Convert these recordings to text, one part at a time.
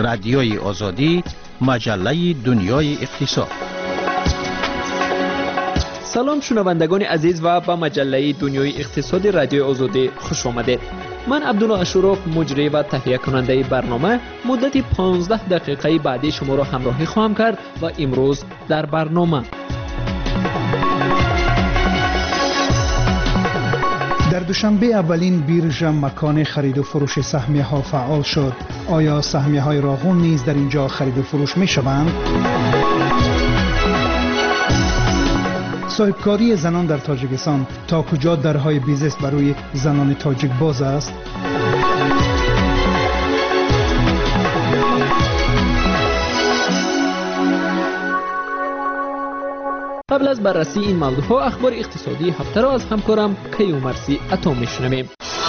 رادیوی آزادی، مجله دنیای اقتصاد. سلام شنوندگان عزیز و به مجله دنیای اقتصاد رادیوی آزادی خوش آمدید. من عبدالله اشوروف مجری و تهیه کننده برنامه مدت 15 دقیقه بعدی شما را همراهی خواهم کرد و امروز در برنامه در دوشنبه اولین بیرژ مکان خرید و فروش سهمیه ها فعال شد. آیا سهمیه های راغون نیز در اینجا خرید و فروش می شوند؟ صاحبکاری زنان در تاجیکستان تا کجا درهای بیزنس برای زنان تاجیک باز است؟ قبل از بررسی این موضوعها اخبار اقتصادی هفته را از همکارم کیومرثی عطا میشنویم.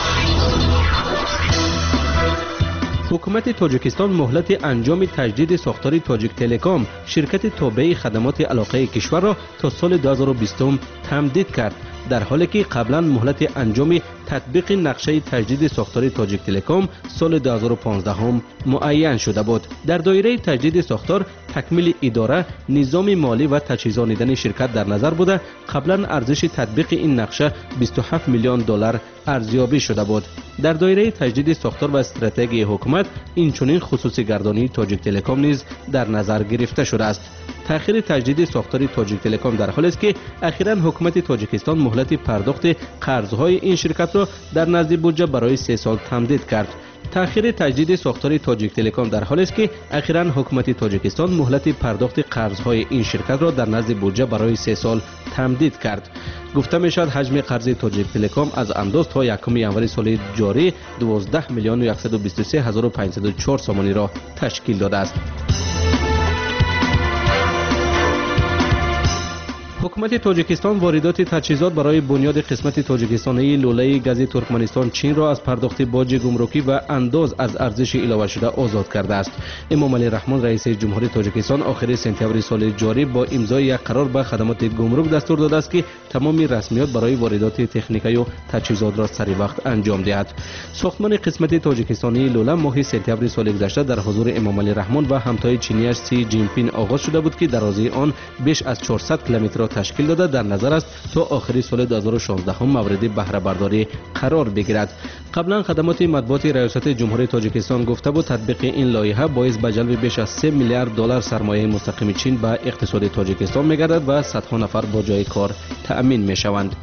حکومت تاجیکستان مهلت انجام تجدید ساختار تاجیک تلکام، شرکت تابع خدمات علاقه کشور را تا سال 2020 تمدید کرد، در حالی که قبلا مهلت انجام تطبیق نقشه تجدید ساختار تاجیک تلکام سال 2015 هم معین شده بود. در دایره تجدید ساختار تکمیل اداره، نظام مالی و تجهیزانیدن شرکت در نظر بوده. قبلا ارزش تطبیق این نقشه 27 میلیون دلار ارزیابی شده بود. در دایره تجدید ساختار و استراتژی حکومت اینچنین خصوصی گردانی تاجیک تلکام نیز در نظر گرفته شده است. تأخیر تجدید ساختار تاجیک تلکام در حالی است که اخیراً حکومت تاجیکستان مهلت پرداخت قرضهای این شرکت را در نزد بودجه برای 3 سال تمدید کرد. تأخیر تجدید ساختار تاجیک تلکام در حالی است که اخیراً حکومت تاجیکستان مهلت پرداخت قرضهای این شرکت را در نزد بودجه برای 3 سال تمدید کرد. گفته می شود حجم قرض تاجیک تلکام از انداز تا 1 ینوری سال جاری 12 میلیون و 123 هزار و 504 سامانی را تشکیل داده است. حکومت تاجیکستان واردات تجهیزات برای بنیاد قسمت تاجیکستانی لوله گاز ترکمنستان چین را از پرداخت باج گمرکی و انداز از ارزش علاوه شده آزاد کرده است. امام علی رحمان رئیس جمهوری تاجیکستان آخر سپتامبر سال جاری با امضای یک قرار به خدمات گمرک دستور داده است که تمام رسمیات برای واردات تکنیکی و تجهیزات را سریع وقت انجام دهد. ساختمان قسمت تاجیکستانی لوله ماه سپتامبر سال گذشته در حضور امام علی رحمان و همتای چینیش سی جین پین آغاز شده بود که درازی آن بیش از 400 کیلومتر تشکیل داده در نظر است تا آخری سال 2016 هم مورد بهره برداری قرار بگیرد. قبلا خدمات مطبوعات ریاست جمهوری تاجیکستان گفته بود تطبیق این لایحه باعث به جلب بیش از 3 میلیارد دلار سرمایه مستقیم چین به اقتصاد تاجیکستان می‌گردد و صدها نفر با جای کار تأمین می‌شوند.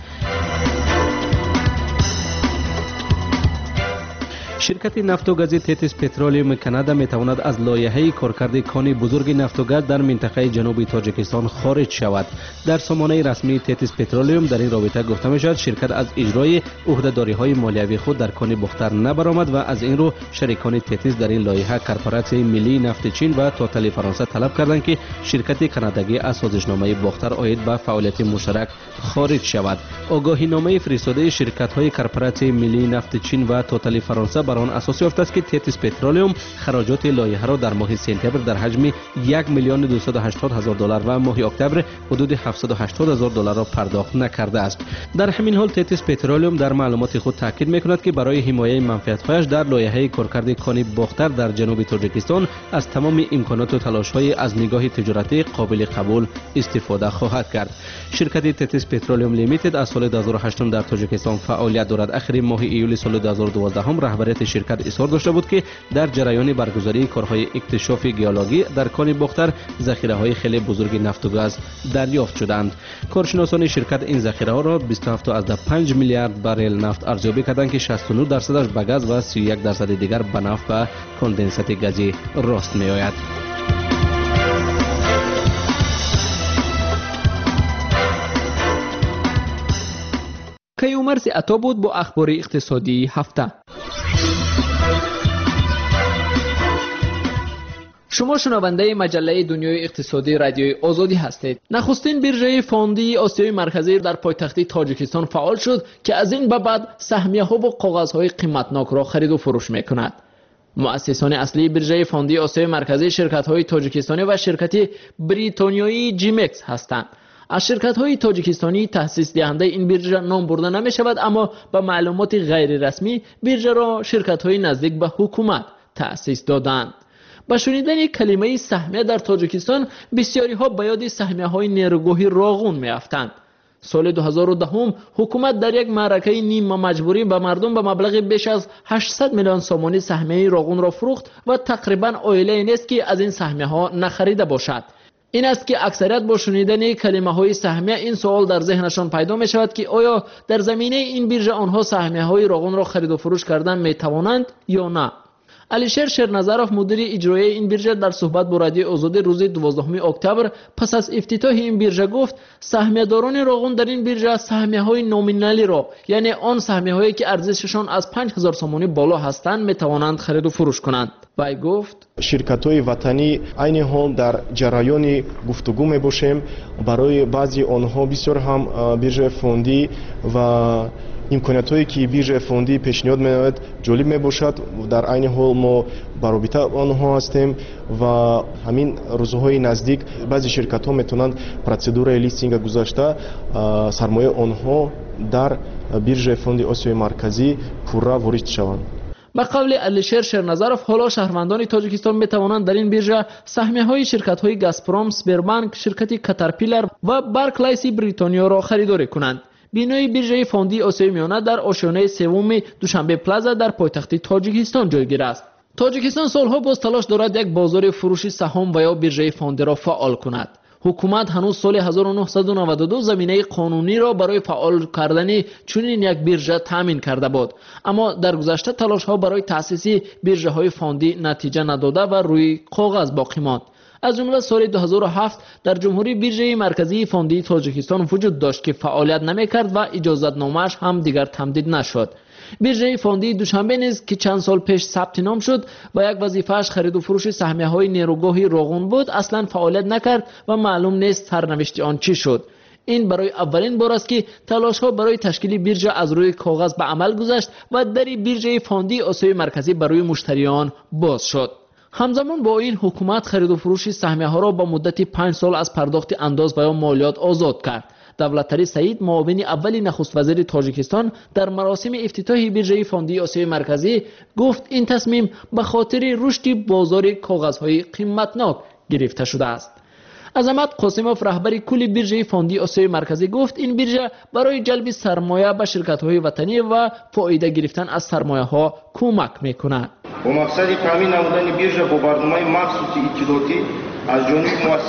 شرکت نفت و گاز تتیس پترولیوم کانادا میتواند از لایحه کارکرد کان بزرگ نفت و گاز در منطقه جنوبی تاجیکستان خارج شود. در سامانه رسمی تتیس پترولیوم در این رابطه گفته میشد شرکت از اجرای عهده‌داری‌های مالیوی خود در کان بختر نبرآمد و از این رو شریکان تتیس در این لایحه کارپوراسیون ملی نفت چین و توتال فرانسه طلب کردند که شرکت کانادایی از سازشنامه بختر عاید به فعالیت مشترک خارج شود. آگاهینامه فرستاده شرکت‌های کارپوراسیون ملی نفت چین و توتال فرانسه بر آن اساس یافته است که تتیس پترولیوم خراجات لایحه را در ماه سپتامبر در حجم 1 میلیون 280 هزار دلار و ماه اکتبر حدود 780 هزار دلار را پرداخت نکرده است. در همین حال تتیس پترولیوم در معلومات خود تاکید می‌کند که برای حمایت منفعت‌هایش در لایحه کارکرد کان بختر در جنوب تاجیکستان از تمام امکانات و تلاش‌های از نگاه تجارتی قابل قبول استفاده خواهد کرد. شرکت تتیس پترولیوم لیمیتد از سال 2008 در تاجیکستان فعالیت دارد. آخر ماه ایول سال 2012 هم رهبریت شرکت اصرار داشته بود که در جریان برگزاری کارهای اکتشاف گیولوژی در کان بختر ذخیره‌های خیلی بزرگ نفت و گاز دریافت شدند. کارشناسان شرکت این ذخیره‌ها را 27.5 میلیارد بارل نفت ارزیابی کردند که 69 درصدش به گاز و 31 درصد دیگر به نفت و کندنسات گازی راست می‌آید. کیومرثی عطا بود با اخبار اقتصادی هفته. شما شنونده مجله دنیای اقتصادی رادیوی آزادی هستید. نخستین بیرژه فاندی آسیای مرکزی در پایتخت تاجیکستان فعال شد که از این به بعد سهمیه ها و کاغذهای قیمتناک را خرید و فروش میکند. مؤسسان اصلی بیرژه فاندی آسیای مرکزی شرکت های تاجیکستانی و شرکت بریتانیایی جیمکس هستند. از شرکت های تاجیکستانی تأسیس دهنده این بیرژه نام برده نمی شود، اما با معلومات غیر رسمی بیرژه را شرکت های نزدیک به حکومت تأسیس دادند. با شنیدن کلمه سهمیه در تاجیکستان بسیاری ها به یاد سهمیه های نیروگاهی راغون میافتند. سال 2010 حکومت در یک معرکه نیم مجبوری به مردم به مبلغ بیش از 800 میلیون سومانی سهمیه راغون را فروخت و تقریبا عائله نیست که از این سهمیه ها نخریده باشد. این است که اکثریت با شنیدن کلمه های سهمیه این سوال در ذهنشان پیدا می شود که آیا در زمینه این بیرژه آنها سهمیه های راغون را خرید و فروش کردن می توانند یا نه. علیشیر شیرنظرов مدیر اجرایی این بیرژه در صحبت با رادیو آزادی روز 12 اکتبر پس از افتتاح این بیرژه گفت سهمیه داران راغون در این بیرژه سهمیه های نومینالی را، یعنی آن سهمیه هایی که ارزششان از 5000 سومانی بالا هستند می توانند خرید و فروش کنند. وی گفت شرکت‌های وطنی عین حال در جریان گفتگو می‌باشیم. برای بعضی آنها بسیار هم بیرژه فوندی و امکانات‌هایی که بیرژه فوندی پیشنهاد می‌نماید جالب می‌باشد. در عین حال ما برابط آنها هستیم و همین روزهای نزدیک بعضی شرکت‌ها می‌تونند پروسیدور لیستینگ گذاشته سرمایه آنها در بیرژه فوندی آسیای مرکزی پورا وارد شوند. به قول علیشیر شیرنظرов حالا شهروندان تاجیکستان می توانند در این بیرژه سهمیه های شرکت های گازپروم، سپربانک، شرکت کاترپیلر و بارکلیس بریتانیا را خریداری کنند. بینای بیرژه فوندی آسیای میانه در آشیانه سوم دوشنبه پلازا در پایتخت تاجیکستان جایگیر است. تاجیکستان سالها باز تلاش دارد یک بازار فروش سهام و یا بیرژه فوندی را فعال کند. حکومت هنوز سال 1992 زمینه قانونی را برای فعال کردن چنین یک بیرژه تامین کرده بود، اما در گذشته تلاش ها برای تأسیس بیرژه های فوندی نتیجه نداده و روی کاغذ باقی ماند. از جمله سال 2007 در جمهوری بیرژه مرکزی فوندی تاجیکستان وجود داشت که فعالیت نمی‌کرد و اجازت نامه‌اش هم دیگر تمدید نشد. بیرژه فوندی دوشنبه نیز که چند سال پیش ثبت نام شد و یک وظیفه‌اش خرید و فروش سهمیه‌های نیروگاهی راغون بود، اصلا فعالیت نکرد و معلوم نیست سرنوشت آن چی شد. این برای اولین بار است که تلاش‌ها برای تشکیل بیرژه از روی کاغذ به عمل گذشت و در بیرژه فوندی آسیای مرکزی برای مشتریان باز شد. همزمان با این حکومت خرید و فروش سهمیه‌ها را با مدت 5 سال از پرداخت انداز و یا مالیات آزاد کرد. دولتری سعید معاون اول نخست وزیر تاجیکستان در مراسم افتتاح بیرژه فوندی آسیای مرکزی گفت این تصمیم به خاطر رشد بازار کاغذهای قیمتناک گرفته شده است. عظمت قاسموف رهبر کل بیرژه فوندی آسیای مرکزی گفت این بیرژه برای جلب سرمایه به شرکت‌های وطنی و فایده گرفتن از سرمایه‌ها کمک می‌کند. با مقصد تامین نمودن بیرژه با برنامه مخصوص اطلاعاتی از جانب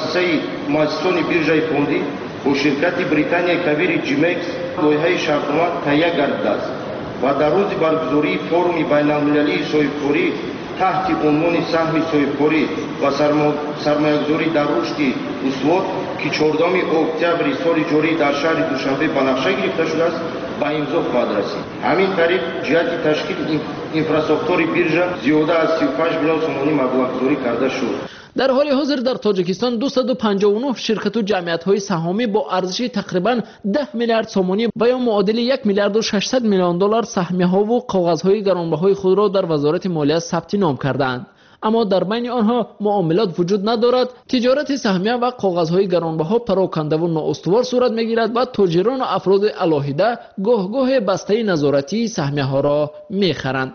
مؤسسان بیرژه فوندی و شرکت بریتانیای کبیر جیمکس لایحه شرطنامه تهیه گردیده است و در روز برگزاری فورم بین‌المللی صاحبکاری تحت عنوان سهم صاحبکاری و سرمایه‌گذاری در رشد استوار که 14 اکتبر سال جاری در شهر دوشنبه به نقشه گرفته شده است به امضا خواهد رسید. همین طریق جهت تشکیل اینفراستراکتور بیرژه زیاده از 35 میلیون سومانی مبلغ‌گذاری کرده شد. در حال حاضر در تاجیکستان 259 شرکت و جمعیت‌های سهامی با ارزش تقریباً 10 میلیارد سومانی و یا معادل 1 میلیارد و 600 میلیون دلار سهمیه‌ها و کاغذهای گرانبهای خود را در وزارت مالیه ثبت نام کردند. اما در بین آنها معاملات وجود ندارد. تجارت سهمیه و کاغذهای گرانبها پراکنده و نااستوار صورت میگیرد و تاجران و افراد علاهیده گاه بسته نظارتی سهمیه ها را میخرند.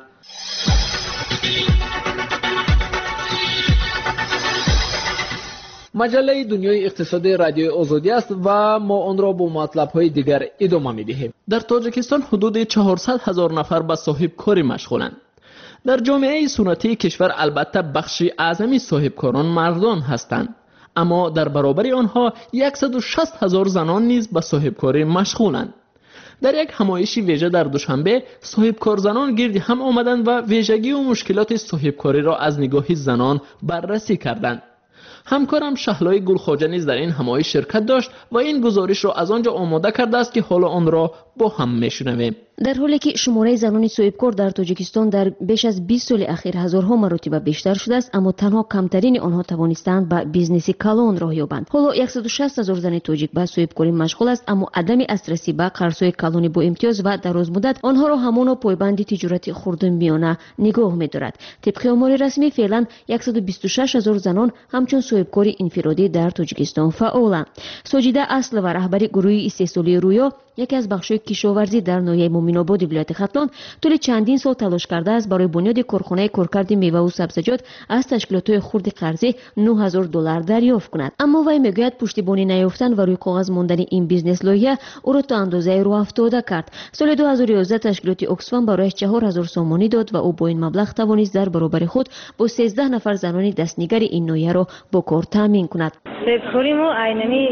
مجله دنیای اقتصادی رادیو آزادی است و ما آن را با مطلب‌های دیگر ادامه می‌دهیم. در تاجیکستان حدود 400,000 نفر به صاحب کاری مشغولند. در جامعه سنتی کشور البته بخش اعظمی صاحبکاران مردان هستند، اما در برابر آنها 160,000 زنان نیز به صاحبکاری مشغولند. در یک همایش ویژه در دوشنبه صاحبکار زنان گرد هم آمدند و ویژگی و مشکلات صاحبکاری را از نگاه زنان بررسی کردند. همکارم شهلای گلخواجه نیز در این همایش شرکت داشت و این گزارش را از آنجا آماده کرده است که حالا آن را با هم میشنویم. در حالی که شماره زنان صاحبکار در تاجیکستان در بیش از 20 سال اخیر هزارها مرتبه بیشتر شده است، اما تنها کمترین آنها توانستند به بیزنس کلان راه یابند. حالا 160,000 زن تاجیک به صاحبکاری مشغول است، اما عدم دسترسی به قرضهای کلانی با امتیاز و دراز مدت آنها را همان پایبند تجارت خردمیانه نگاه می‌دارد. طبق آمار رسمی فعلا 126,000 زنان همچون صاحبکاری انفرادی در تاجیکستان فعالند. ساجیده اصل و رهبر گروه استحصالی رویا یکی از بخش‌های کشاورزی در ناحیه امین‌آباد ولایت ختلان طول چندین سال تلاش کرده است برای بنیاد کارخانه کارکرد میوه و سبزیجات از تشکیلات خرد قرضی $9,000 دریافت کند. اما وی میگوید پشتیبانی نیافتن و روی کاغذ ماندن این بیزنس لایحه او را تا اندازه راه افتاده کرد. سال 2011 تشکیلات اکسفام برایش 4,000 سومانی داد و او با این مبلغ توانست در برابر خود با 13 نفر زنان دستنیگر این نوعیه را با کار تامین کند. سیبخوری ما عینمی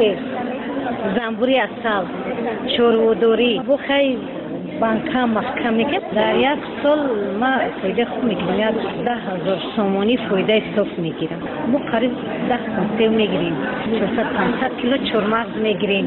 زنبوری اصل چروودوری بو خیلی بانکها محکم میکرد. در یک سال ما فایده خوب میگیرم، یا 10,000 سومانی فایده صاف میگیرم. ما قریب 10 کنتیل میگیریم، 400-500 کیلو چرمغز میگیریم،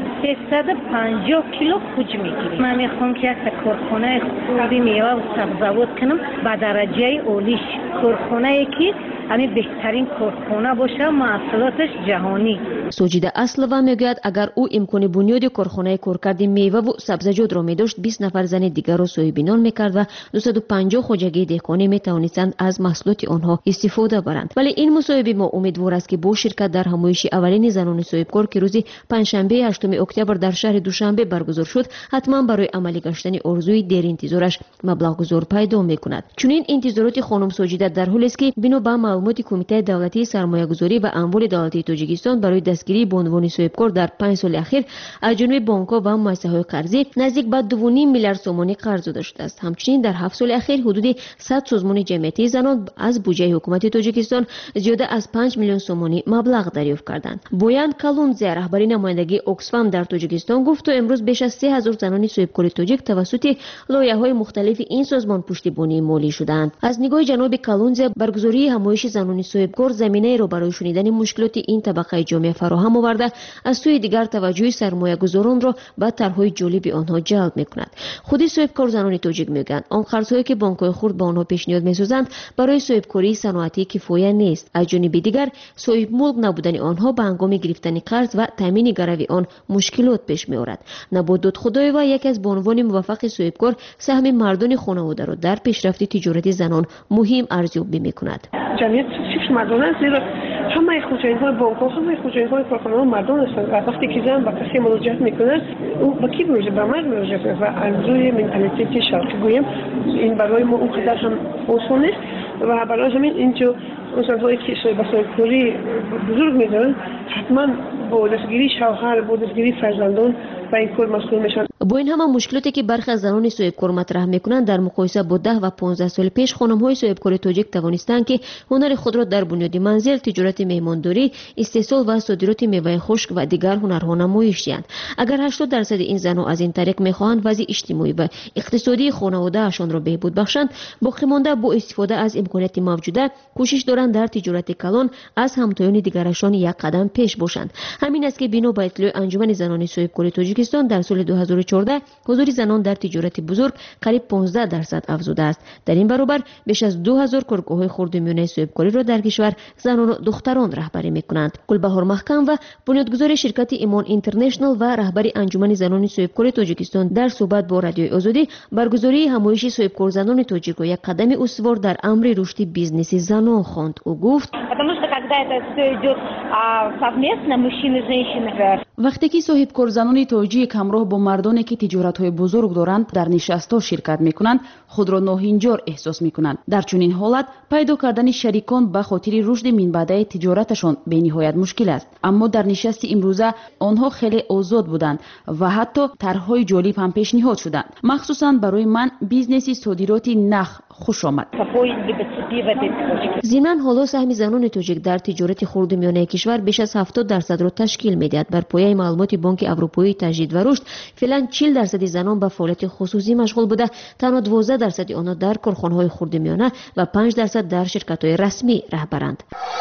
350 کیلو خوج میگیریم. من میخوام که یک کارخانه خوبی میوه و سبزیجات کنم با درجه اولیش، کارخانه ای که همین بهترین کارخانه باشه، محصولاتش جهانی. سوجیده اصلوا میگوید اگر او امکان بنیاد کارخانه کارکرد میوه و سبزیجات را می‌داشت 20 نفر زن دیگر را صاحبینان می‌کرد و 250 خواجگی دهقانی می‌توانستند از محصولات آنها استفاده برند. ولی این مصاحبه ما امیدوار است که با شرکت در همایش اولین زنان صاحبکار که روز پنجشنبه 8 اکتبر در شهر دوشنبه برگزار شد حتما برای عملی گشتن آرزوی دیر انتظارش مبلغ گذار پیدا می‌کند. چنین انتظارات خانم سوجیده در حالی است که بنا به معلومات کمیته دولتی سرمایه‌گذاری و اموال دولتی تاجیکستان برای دستگیری به عنوان صاحبکار در 5 سال اخیر از جانب بانک‌ها و مؤسسه‌های قرضی نزدیک به 2.5 میلیارد سومانی قرض داشته است. همچنین در 7 سال اخیر حدود 100 سازمان جمعیتی زنان از بودجه حکومت تاجیکستان زیاده از 5 میلیون سومانی مبلغ دریافت کردند. بویان کالونزه رهبری نمایندگی اکسفام در تاجیکستان گفت تا امروز بیش از 3000 زنان صاحبکار تاجیک توسط لایحه‌های مختلف این سازمان پشتیبانی مالی شدند. از نگاه جناب کالونزه برگزاری همایش زنان صاحبکار زمینه را برای شنیدن مشکلات این طبقه جامعه فراهم آورده، از سوی دیگر توجه سرمایه‌گذاران را به طرح‌های جالب آنها جلب می‌کند. خود صاحبکار زنان تاجیک میگویند آن قرض‌هایی که بانک‌های خرد به آنها پیشنهاد می‌سازند برای صاحبکاری صنعتی کفایه نیست. از جانب دیگر صاحب ملک نبودن آنها به هنگام گرفتن قرض و تامین گروی آن مشکلات پیش می‌آورد. نبودت خدای و یک از به عنوان موفق صاحبکار سهم مردان خانواده را در پیشرفت تجارت زنان مهم ارزیابی می‌کند. جمعیت مردان است، زیرا همه خوجایی‌های بانک‌ها، همه خوجایی‌های کارخانه‌ها مردان هستند. وقتی که زن با کسی مراجعت می‌کند، او با کی مراجعه؟ با مرد مراجعه می‌کند و از روی منتالیته شرقی گویم این برای ما اونقدر هم آسان نیست و برای همین اینجا زن‌هایی که صاحبکاری بزرگ می‌دارند حتما با دستگیری شوهر، با دستگیری فرزندان و این کار مسئول میشن. با این همه مشکلاتی که برخی از زنان صاحبکار مطرح میکنند در مقایسه با 10 و 15 سال پیش خانم‌های صاحبکار تاجیک توانستند که هنر خود را در بنیاد منزل، تجارت مهمانداری، استحصال و صادرات میوه خشک و دیگر هنرها نمایش دهند. اگر 80% این زنان از این طریق میخواهند وضع اجتماعی و اقتصادی خانواده‌شان را بهبود بخشند، باقی مانده با استفاده از امکانات موجوده کوشش دارند در تجارت کلان از همتایان دیگرشان یک قدم پیش باشند. همین است که بنا به اطلاع انجمن زنان صاحبکار تاجیکستان در سال 2014 حضور زنان در تجارت بزرگ قریب 15% افزوده است. در این برابر بیش از 2000 کارگاه‌های خرد و میانه صاحبکاری را در کشور زنان و دختران رهبری می‌کنند. گلبهار محکم و بنیادگذار شرکت ایمان اینترنشنال و رهبری انجمن زنان صاحبکار تاجیکستان در صحبت با رادیوی آزادی برگزاری همایش صاحبکار زنان تاجیک را یک قدم استوار در امر رشد بیزنس زنان خواند. او گفت وقتی که صاحبکار زنان تاجیک همراه با مردانی که تجارت‌های بزرگ دارند در نشست‌ها شرکت می‌کنند، خود را ناهنجار احساس می‌کنند. در چنین حالت پیدا کردن شریکان به خاطر رشد منبع تجارتشان بی‌نهایت مشکل است. اما در نشست امروزه آنها خیلی آزاد بودند و حتی طرح‌های جالب هم پیشنهاد شدند. مخصوصاً برای من بیزنس صادرات نخ خوش آمد. ضمن حالا سهم زنان تاجیک در تجارت خرد و میانه کشور بیش از 70% را تشکیل می‌دهد. بر پایه معلومات بانک اروپایی تجدید و رشد فعلا 40% زنان به فعالیت خصوصی مشغول بوده، تنها 12% آنها در کارخانه‌های خرد و میانه و 5% در شرکت‌های رسمی رهبرند.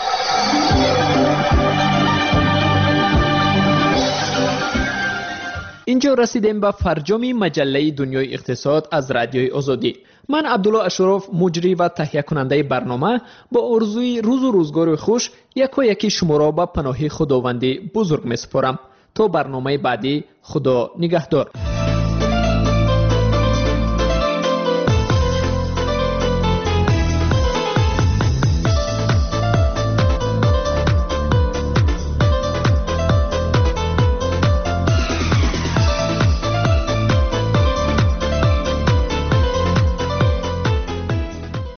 اینجا رسیدیم به فرجام مجله دنیای اقتصاد از رادیوی آزادی. من عبدالله اشرف مجری و تهیه کننده برنامه با آرزوی روز و روزگار خوش یکی شما را به پناه خداوند بزرگ می‌سپارم. تا برنامه بعدی خدا نگهدار.